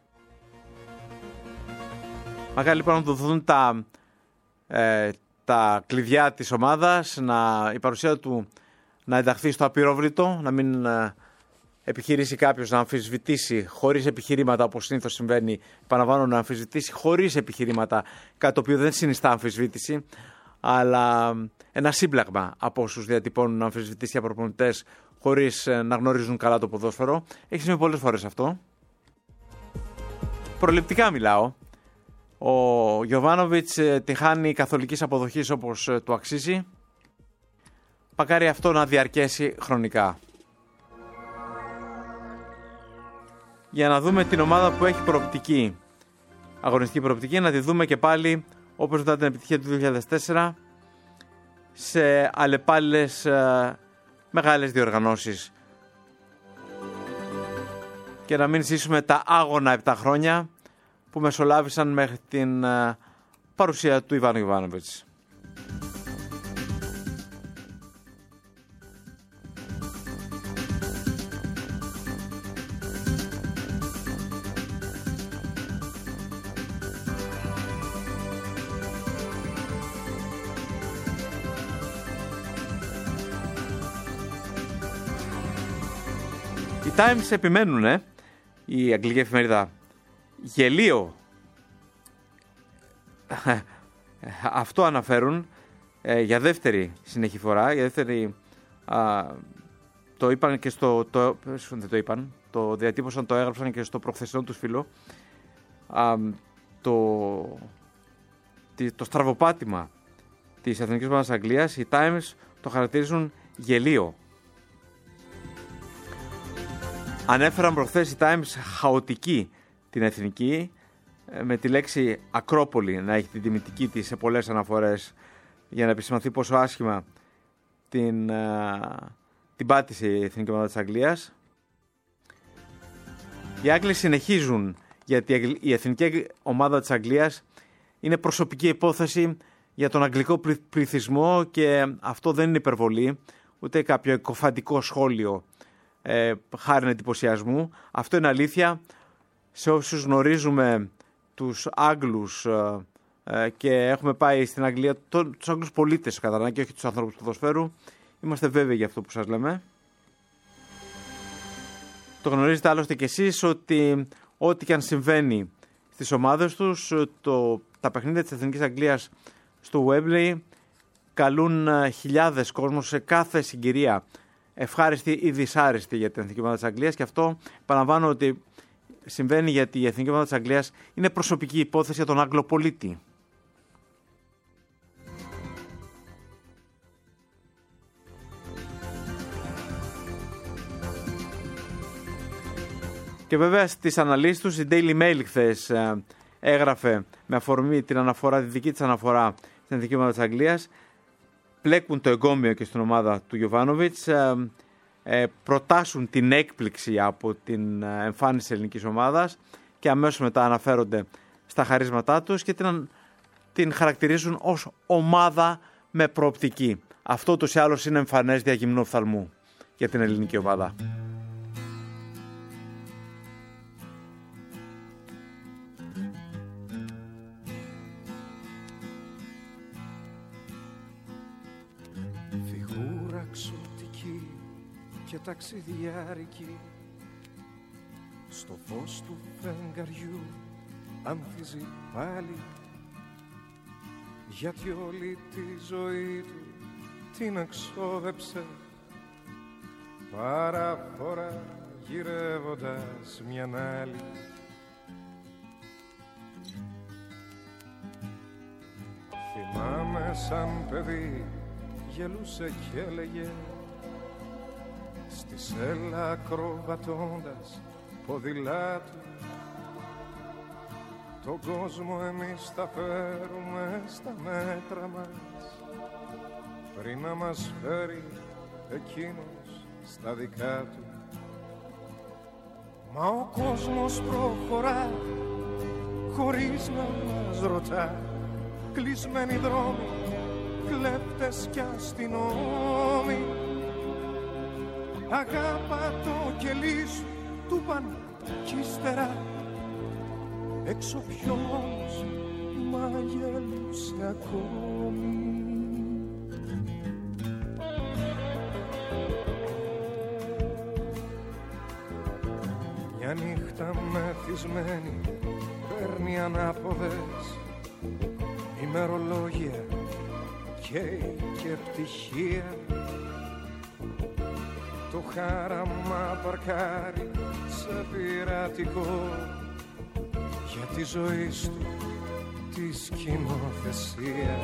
Μακάρι λοιπόν να του δοθούν τα, ε, τα κλειδιά της ομάδας, να, η παρουσία του να ενταχθεί στο απειρόβλητο, να μην ε, επιχειρήσει κάποιος να αμφισβητήσει χωρίς επιχειρήματα, όπως συνήθως συμβαίνει, επαναλαμβάνω, να αμφισβητήσει χωρίς επιχειρήματα, κάτι το οποίο δεν συνιστά αμφισβήτηση, αλλά ένα σύμπλαγμα από όσους διατυπώνουν να αμφισβητήσει για προπονητές χωρίς να γνωρίζουν καλά το ποδόσφαιρο. Έχει συμβεί πολλές φορές αυτό. Προληπτικά μιλάω. Ο Γιοβάνοβιτς τη χάνει καθολικής αποδοχής όπως του αξίζει. Μακάρι αυτό να διαρκέσει χρονικά. Για να δούμε την ομάδα που έχει προοπτική, αγωνιστική προοπτική, να τη δούμε και πάλι όπως μετά την επιτυχία του δύο χιλιάδες τέσσερα σε αλλεπάλληλες ε, μεγάλες διοργανώσεις και να μην ζήσουμε τα άγωνα επτά χρόνια που μεσολάβησαν μέχρι την ε, παρουσία του Ιβάν Γιοβάνοβιτς. Οι Times επιμένουνε, η αγγλική εφημερίδα, γελίο. Αυτό αναφέρουν ε, για δεύτερη συνεχή φορά, για δεύτερη, α, το είπαν και στο, το, δεν το είπαν, το διατύπωσαν, το έγραψαν και στο προχθεσινό τους φίλο, α, το, το στραβοπάτημα της Εθνικής Ομάδας Αγγλίας, οι Times το χαρακτηρίζουν γελίο. Ανέφεραν προχθές οι Times χαοτική την εθνική, με τη λέξη Ακρόπολη να έχει την τιμητική της σε πολλές αναφορές για να επισημανθεί πόσο άσχημα την, την πάτησε η Εθνική Ομάδα της Αγγλίας. Οι Άγγλοι συνεχίζουν, γιατί η Εθνική Ομάδα της Αγγλίας είναι προσωπική υπόθεση για τον αγγλικό πληθυσμό και αυτό δεν είναι υπερβολή, ούτε κάποιο εκκοφαντικό σχόλιο ε, χάριν εντυπωσιασμού. Αυτό είναι αλήθεια. Σε όσους γνωρίζουμε τους Άγγλους ε, και έχουμε πάει στην Αγγλία τους Άγγλους πολίτες κατά ανάγκη και όχι τους ανθρώπους του ποδοσφαίρου. Είμαστε βέβαιοι για αυτό που σας λέμε. Το γνωρίζετε άλλωστε κι εσείς ότι ό,τι και αν συμβαίνει στις ομάδες τους, το, τα παιχνίδια της Εθνικής Αγγλίας στο Wembley καλούν χιλιάδες κόσμος σε κάθε συγκυρία, ευχάριστη ή δυσάρεστη για την Εθνική Ομάδα της Αγγλίας, και αυτό παραλαμβάνω ότι συμβαίνει γιατί η Εθνική Ομάδα της Αγγλίας είναι προσωπική υπόθεση για τον Άγγλο πολίτη. Και βέβαια στις αναλύσεις τους η Daily Mail χθες ε, έγραφε με αφορμή την αναφορά, τη δική της αναφορά στην Εθνική Ομάδα της Αγγλίας, πλέκουν το εγκόμιο και στην ομάδα του Γιοβάνοβιτς, ε, ε, προτάσουν την έκπληξη από την εμφάνιση της ελληνικής ομάδας και αμέσως μετά αναφέρονται στα χαρίσματά τους και την, την χαρακτηρίζουν ως ομάδα με προοπτική. Αυτό τους ή άλλως είναι εμφανές δια γυμνού οφθαλμού για την ελληνική ομάδα. Ξωτική και ταξιδιάρικη, στο φως του φεγγαριού ανθίζει πάλι, γιατί όλη τη ζωή του την εξόδεψε παραφορά γυρεύοντας μιαν άλλη. Θυμάμαι σαν παιδί γελούσε και έλεγε στη σέλα ακροβατώντας ποδηλάτου, τον κόσμο εμείς θα φέρουμε στα μέτρα μας, πριν να μας φέρει εκείνος στα δικά του. Μα ο κόσμος προχωρά χωρίς να μας ρωτά, κλεισμένοι δρόμοι, κλέπτες κι αστυνόμοι. Αγάπα το κελί σου, του παν κι ύστερα έξω ποιος μαγελούσε ακόμη. Μια νύχτα μεθυσμένη παίρνει ανάποδες ημερολόγια καίει και πτυχία. Το χάραμα παρκάρει σε πειρατικό για τη ζωή του τη σκηνοθεσία.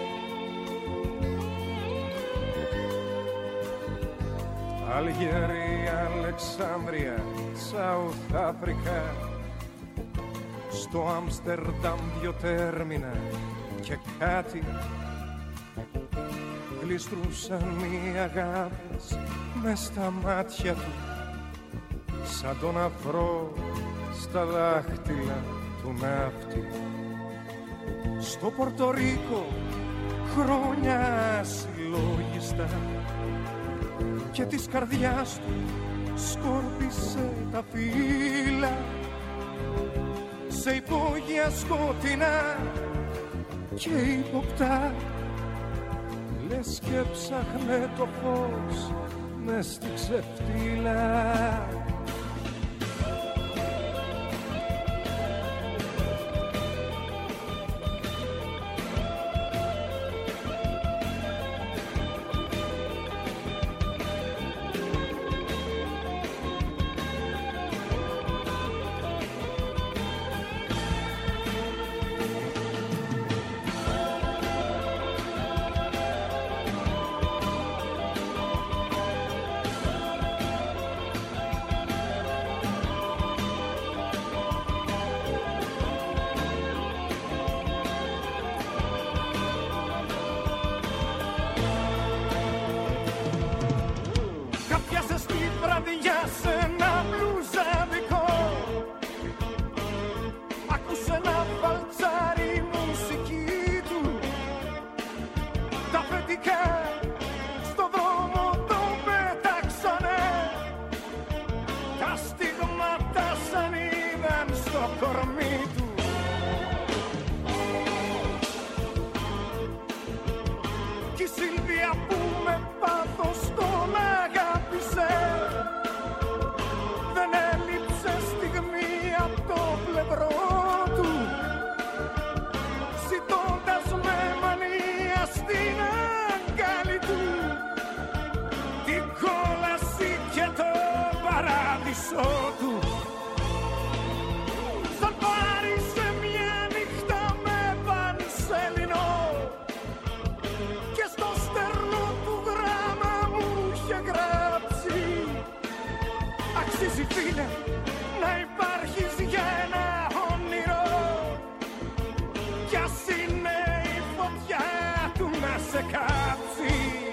Αλγερία, Αλεξάνδρεια, Σαουθ Αφρικά, στο Άμστερνταμ δυο τέρμινα και κάτι γλιστρούσαν οι αγάπες μες στα μάτια του, σαν τον αφρό στα δάχτυλα του ναύτη. Στο Πορτορίκο χρόνια συλλογιστά και της καρδιάς του σκόρπισε τα φύλλα σε υπόγεια σκοτεινά και υποπτά, λες και ψάχνε το φως μες στη ξεφτύλα. παράδεισό του. Θα πάρει σε μια νύχτα με πανσέλινο και στο στερνό του γράμμα μου είχε γράψει: αξίζει φίλε να υπάρχεις για ένα όνειρο κι ας είναι η φωτιά του να σε κάψει.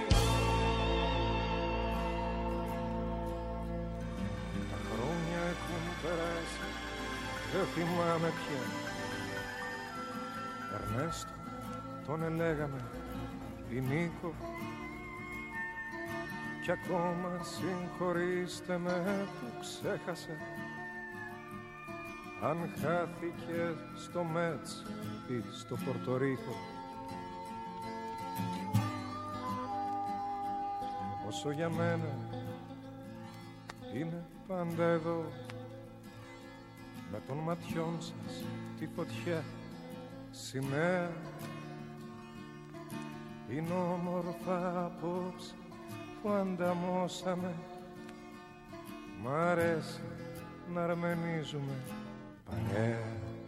Τα χρόνια έχουν περάσει, δεν θυμάμαι πια. Ερνέστο τον ελέγαμε ή Νίκο κι ακόμα συγχωρήστε με που ξέχασα αν χάθηκε στο Μέτς ή στο Πορτορίκο. Όσο για μένα είναι πάντα εδώ με των ματιών σας τη φωτιά σημαία. Είναι όμορφα απόψε που ανταμώσαμε. Μ' αρέσει να αρμενίζουμε παρέα.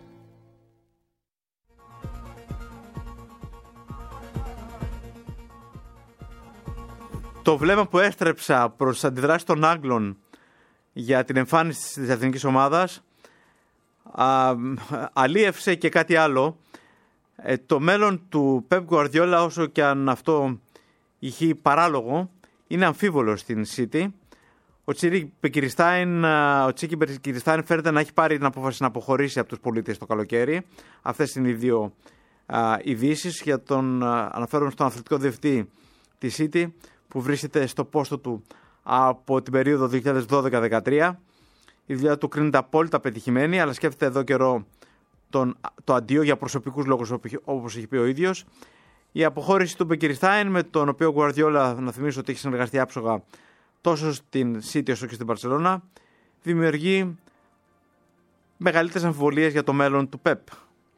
Το βλέμμα που έστρεψα προς τις αντιδράσεις των Άγγλων για την εμφάνιση της εθνικής ομάδας α, αλίευσε και κάτι άλλο. Ε, το μέλλον του Πεπ Γκουαρδιόλα, όσο και αν αυτό είχε παράλογο, είναι αμφίβολο στην City. Ο Τσίκι Μπεκιριστάιν, ο Τσίκι Μπεκιριστάιν φαίνεται να έχει πάρει την απόφαση να αποχωρήσει από τους πολίτες το καλοκαίρι. Αυτές είναι οι δύο ειδήσεις. Για τον αναφέρομαι στον αθλητικό διευθυντή της City, που βρίσκεται στο πόστο του από την περίοδο δύο χιλιάδες δώδεκα δεκατρία. Η δουλειά του κρίνεται απόλυτα πετυχημένη, αλλά σκέφτεται εδώ καιρό τον, το αντίο για προσωπικούς λόγους, όπως έχει πει ο ίδιος. Η αποχώρηση του Μπεκιριστάιν, με τον οποίο ο Γκουαρδιόλα, να θυμίσω ότι έχει συνεργαστεί άψογα τόσο στην City όσο και στην Μπαρσελόνα, δημιουργεί μεγαλύτερες αμφιβολίες για το μέλλον του Πεπ.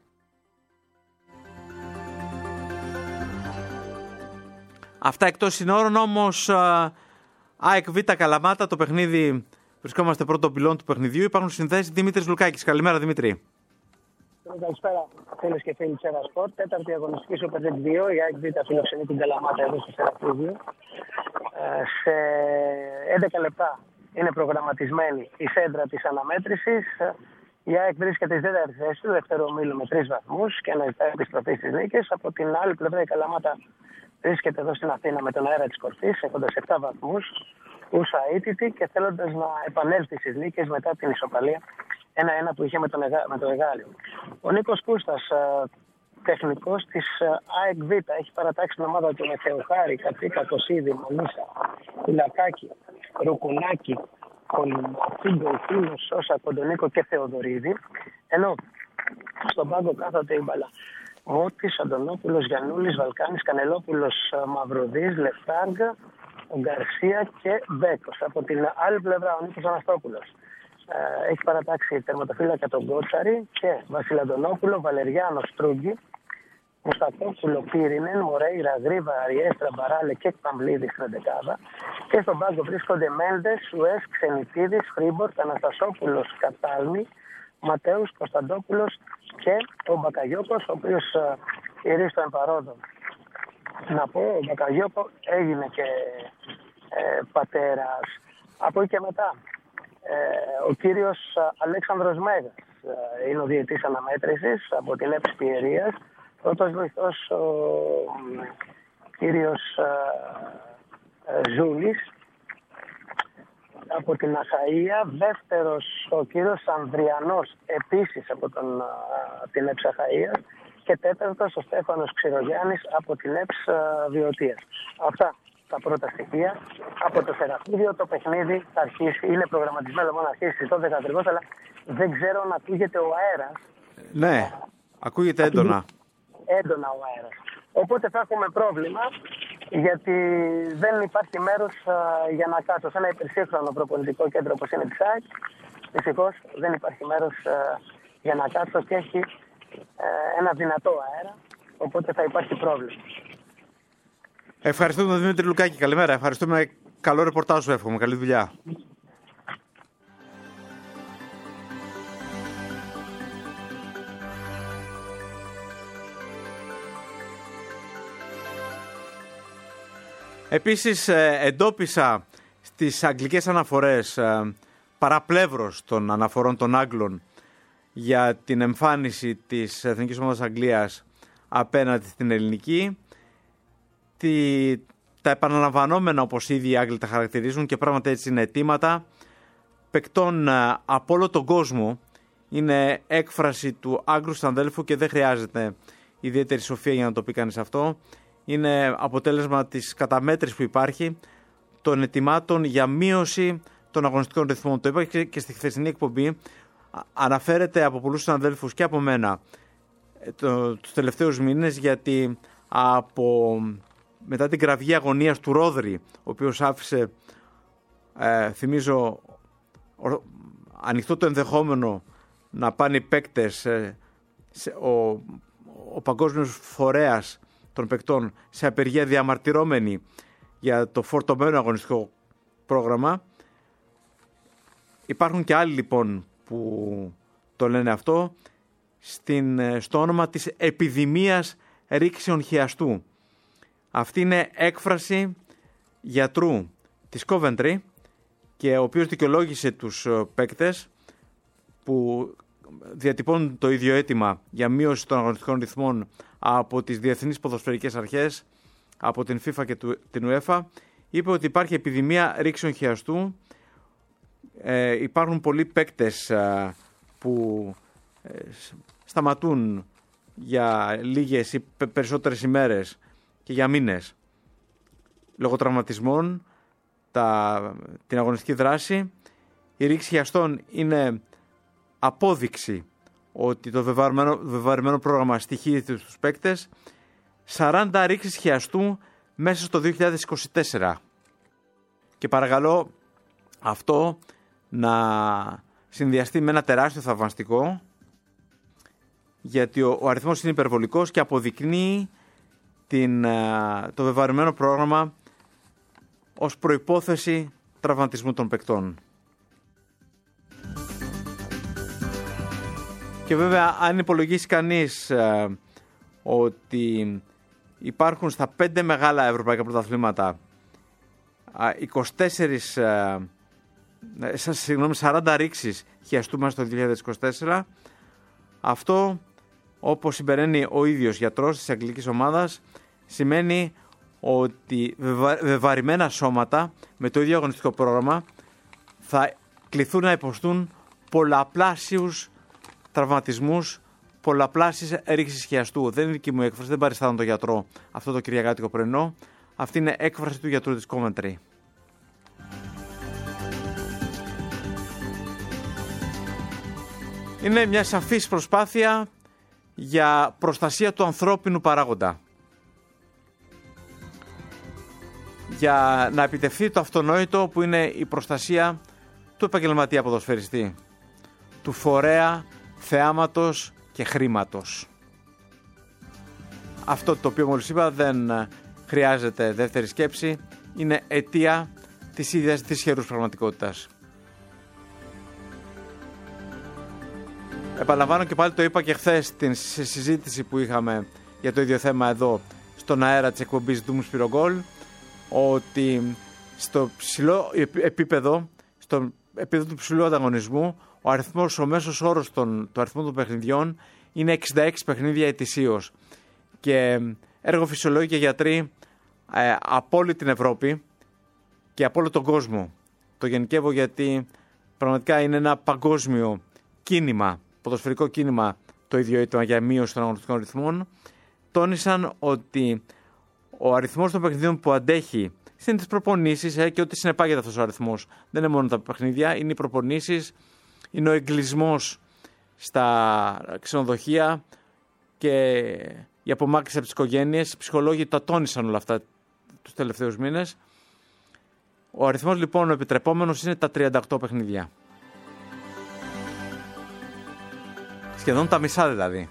Αυτά εκτός συνόρων όμως. ΑΕΚ Β Καλαμάτα, το παιχνίδι, βρισκόμαστε πρώτο πυλόν του παιχνιδιού. Υπάρχουν συνδέσεις. Δημήτρης Λουκάκης. Καλημέρα, Δημήτρη. Καλησπέρα, φίλες και φίλοι της Ένα Σπορτ. Τέταρτη αγωνιστική Super League δύο. Η ΑΕΚ Β φιλοξενεί την Καλαμάτα εδώ στο Σεραφείδιο. Σε έντεκα λεπτά είναι προγραμματισμένη η σέντρα της αναμέτρησης. Η ΑΕΚ βρίσκεται στη τέταρτη θέση του δεύτερου ομίλου με τρεις βαθμούς και αναζητά επιστροφή στις νίκες. Από την άλλη πλευρά η Καλαμάτα βρίσκεται εδώ στην Αθήνα με τον αέρα της κορφής, έχοντας επτά βαθμούς, ούσα αίτητη και θέλοντας να επανέλθει στις νίκες μετά την ισοπαλία ένα ένα που είχε με τον, Εγα... με τον Εγάλιο. Ο Νίκος Κούστας, τεχνικός της ΑΕΚ Β, έχει παρατάξει την ομάδα του με Θεοχάρη, Κατρίκα, Κωσίδη, Μονίσα, Κουλακάκη, Ρουκουνάκη, Κολυματίγκο, Φίλο, Σώσα, Κοντονίκο και Θεοδωρίδη. Ενώ στον πάγκο κάθονται η μπαλά Μότης, Αντωνόπουλος, Γιαννούλης, Βαλκάνης, Κανελόπουλος, Μαυροδής, Λεφτάγκα, Γκαρσία και Μπέκος. Από την άλλη πλευρά ο Νίκος Αναστόπουλος ε, έχει παρατάξει τερματοφύλακα τον Γκότσαρη και Βασιλαντονόπουλο, Βαλεριάνο, Στρούγκη, Μουστακόπουλο, Πύρινεν, Μορέιρα, Γρίβα, Αριέστρα, Μπαράλε και Παμπλίδη στην εντεκάδα. Και στον πάγκο βρίσκονται Μένδες, Σουές, Ξενιτίδης, Φρίμπορτ, Αναστασόπουλος, Κατάλμη, Ματέους, Κωνσταντόπουλος και ο Μπακαγιώκος, ο οποίος ηρεί στο εμπαρόδο. Να πω, ο Μπακαγιώκο έγινε και ε, πατέρας. Από εκεί και μετά, ε, ο κύριος Αλέξανδρος Μέγας ε, είναι ο διαιτής αναμέτρησης από την ΕΠΣ Πιερίας. Πρώτος βοηθός ο ε, κύριος ε, ε, Ζούλης από την Αχαΐα, δεύτερος ο κύριος Ανδριανός, επίσης από τον, την ΕΠΣ Αχαΐας, και τέταρτος ο Στέφανος Ξηρογιάννης από την ΕΠΣ Βιωτίας. Αυτά τα πρώτα στοιχεία. Από το Σεραφείδιο το παιχνίδι θα αρχίσει, είναι προγραμματισμένο μόνο να αρχίσει στις δώδεκα ακριβώς, αλλά δεν ξέρω αν ακούγεται ο αέρας. Ναι, ακούγεται έντονα. Έντονα ο αέρας. Οπότε θα έχουμε πρόβλημα, γιατί δεν υπάρχει μέρος α, για να κάτσω σε ένα υπερσύγχρονο προπονητικό κέντρο όπως είναι της ΑΕΚ. Δυστυχώς δεν υπάρχει μέρος α, για να κάτσω και έχει α, ένα δυνατό αέρα, οπότε θα υπάρχει πρόβλημα. Ευχαριστούμε τον Δημήτρη Λουκάκη. Καλημέρα. Ευχαριστούμε. Καλό ρεπορτάζ σου εύχομαι. Καλή δουλειά. Επίσης εντόπισα στις αγγλικές αναφορές παραπλεύρος των αναφορών των Άγγλων για την εμφάνιση της Εθνικής Ομάδας Αγγλίας απέναντι στην ελληνική, τη, τα επαναλαμβανόμενα, όπως ήδη οι Άγγλοι τα χαρακτηρίζουν, και πράγματι έτσι είναι, αιτήματα παικτών από όλο τον κόσμο. Είναι έκφραση του Άγγλου συναδέλφου και δεν χρειάζεται ιδιαίτερη σοφία για να το πει κανείς αυτό. Είναι αποτέλεσμα της καταμέτρησης που υπάρχει των αιτημάτων για μείωση των αγωνιστικών ρυθμών. Το είπα και στη χθεσινή εκπομπή. Αναφέρεται από πολλούς συναδέλφους και από μένα το, τους τελευταίους μήνες, γιατί από, μετά την κραυγή αγωνίας του Ρόδρυ, ο οποίος άφησε, ε, θυμίζω, ο, ανοιχτό το ενδεχόμενο να πάνε οι παίκτες, ε, σε, ο, ο παγκόσμιος φορέας των παικτών, σε απεργία διαμαρτυρώμενοι για το φορτωμένο αγωνιστικό πρόγραμμα. Υπάρχουν και άλλοι λοιπόν που το λένε αυτό στην, στο όνομα της επιδημίας ρήξεων χιαστού. Αυτή είναι έκφραση γιατρού της Coventry, και ο οποίος δικαιολόγησε τους παίκτες που διατυπώνουν το ίδιο αίτημα για μείωση των αγωνιστικών ρυθμών από τις διεθνείς ποδοσφαιρικές αρχές, από την FIFA και την UEFA. Είπε ότι υπάρχει επιδημία ρήξεων χιαστού. Ε, υπάρχουν πολλοί παίκτες ε, που ε, σταματούν για λίγες ή περισσότερες ημέρες και για μήνες λόγω τραυματισμών τα, την αγωνιστική δράση. Η ρήξη χιαστών είναι απόδειξη ότι το βεβαρημένο, βεβαρημένο πρόγραμμα στοιχίζεται στους παίκτες. σαράντα ρήξεις χιαστού μέσα στο δύο χιλιάδες είκοσι τέσσερα. Και παρακαλώ αυτό να συνδυαστεί με ένα τεράστιο θαυμαστικό, γιατί ο, ο αριθμός είναι υπερβολικός και αποδεικνύει την, το βεβαρημένο πρόγραμμα ως προϋπόθεση τραυματισμού των παικτών. Και βέβαια, αν υπολογίσει κανείς ε, ότι υπάρχουν στα πέντε μεγάλα ευρωπαϊκά πρωταθλήματα ε, είκοσι τέσσερις, ε, συγγνώμη, σαράντα ρήξεις χιαστού μέσα στο δύο χιλιάδες είκοσι τέσσερα, αυτό, όπως συμπεραίνει ο ίδιος γιατρός της αγγλικής ομάδας, σημαίνει ότι βεβα, βεβαρημένα σώματα με το ίδιο αγωνιστικό πρόγραμμα θα κληθούν να υποστούν πολλαπλάσιους τραυματισμούς, πολλαπλάσεις ρήξεις χιαστού. Δεν είναι δική μου έκφραση, δεν παριστάνω τον γιατρό αυτό το κυριακάτικο πρωινό. Αυτή είναι έκφραση του γιατρού της Coventry. Είναι μια σαφής προσπάθεια για προστασία του ανθρώπινου παράγοντα. Για να επιτευχθεί το αυτονόητο που είναι η προστασία του επαγγελματία ποδοσφαιριστή, του φορέα θεάματος και χρήματος. Αυτό το οποίο μόλις είπα δεν χρειάζεται δεύτερη σκέψη, είναι αιτία της ίδιας της χερούς πραγματικότητας. Επαναλαμβάνω και πάλι, το είπα και χθες στην συζήτηση που είχαμε για το ίδιο θέμα εδώ στον αέρα της εκπομπής Doom Spirogoal, ότι στο ψηλό επίπεδο, στο επίπεδο του ψηλού ανταγωνισμού, ο αριθμός, ο μέσος όρος των, του αριθμού των παιχνιδιών είναι εξήντα έξι παιχνίδια ετησίως. Και έργο φυσιολόγοι και γιατροί ε, από όλη την Ευρώπη και από όλο τον κόσμο. Το γενικεύω γιατί πραγματικά είναι ένα παγκόσμιο κίνημα, ποδοσφαιρικό κίνημα, το ίδιο αίτημα για μείωση των αγωνιστικών ρυθμών. Τόνισαν ότι ο αριθμός των παιχνιδιών που αντέχει είναι τις προπονήσεις ε, και ότι συνεπάγεται αυτός ο αριθμός. Δεν είναι μόνο τα παιχνίδια, είναι οι προπονήσεις, είναι ο εγκλισμός στα ξενοδοχεία και η απομάκρυνση από τις οικογένειες. Οι ψυχολόγοι τα τόνισαν όλα αυτά τους τελευταίους μήνες. Ο αριθμός λοιπόν ο επιτρεπόμενος είναι τα τριάντα οκτώ παιχνίδια. Σχεδόν τα μισά δηλαδή.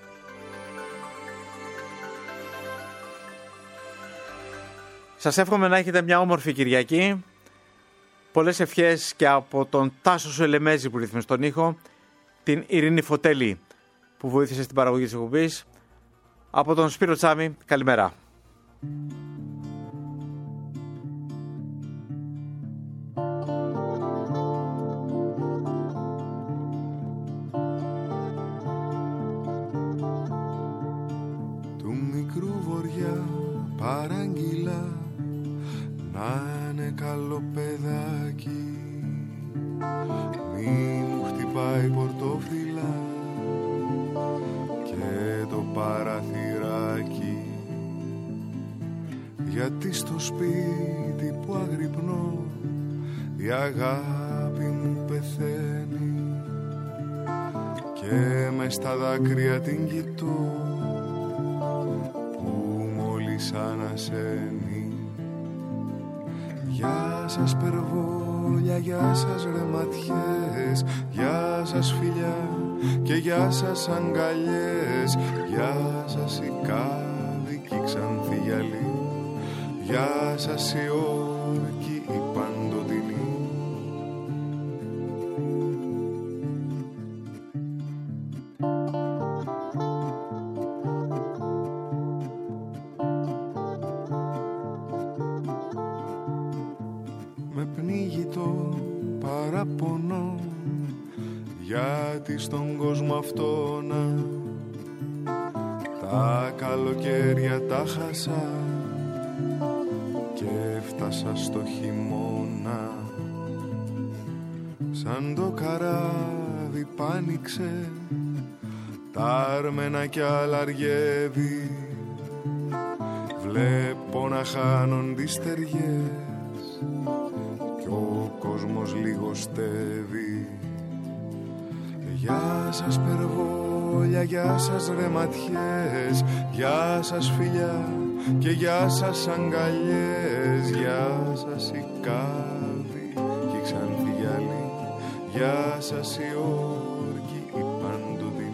Σας εύχομαι να έχετε μια όμορφη Κυριακή. Πολλές ευχές και από τον Τάσο Σελεμέζη που ρύθμισε τον ήχο, την Ειρήνη Φωτέλη που βοήθησε στην παραγωγή της εκπομπής. Από τον Σπύρο Τσάμι, καλημέρα. καλό παιδάκι, μη μου χτυπάει πορτοφύλλα και το παραθυράκι, γιατί στο σπίτι που αγρυπνώ η αγάπη μου πεθαίνει και μες στα δάκρυα την κοιτώ που μόλις ανασένει. Γεια σας περβόλια, γεια σας ρεματιές, γεια σας φιλιά και γεια σας αγκαλιές, γεια σας οι κάδικοι ξανθοί γυαλί, γεια σας οι όρκοι οι παντοτινοί. Με πνίγει το παραπονό, γιατί στον κόσμο αυτό να τα καλοκαίρια τα χάσα και έφτασα στο χειμώνα. Σαν το καράβι πάνηξε τα άρμενα κι αλαργεύει, βλέπω να χάνονται οι στεριές κι ο κόσμος λιγοστεύει. Γεια σας περβόλια, γεια σας ρεματιές, γεια σας φιλιά και γεια σας αγκαλιές, γεια σας οι κάδοι και οι ξανθοί γυαλί, γεια σας οι όρκοι οι παντοτινοί.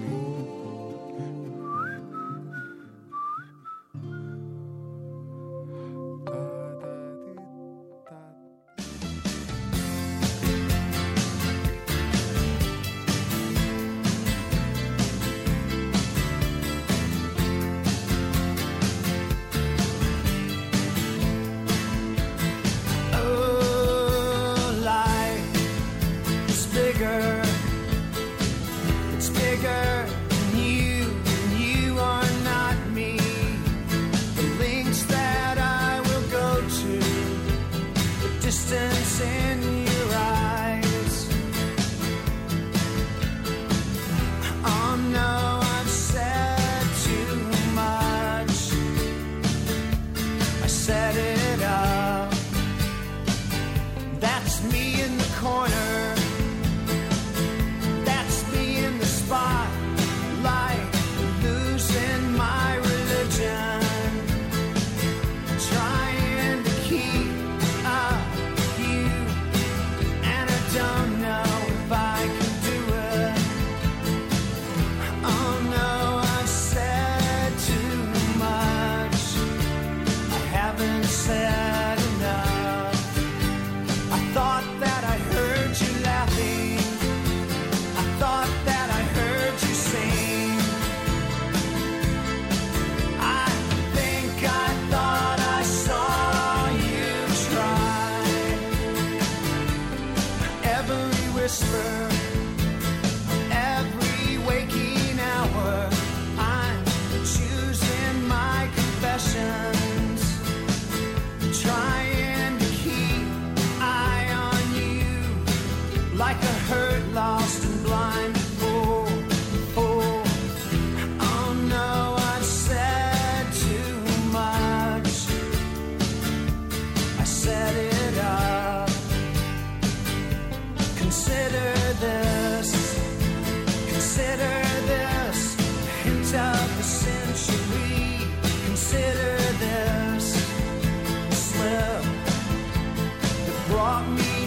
Brought me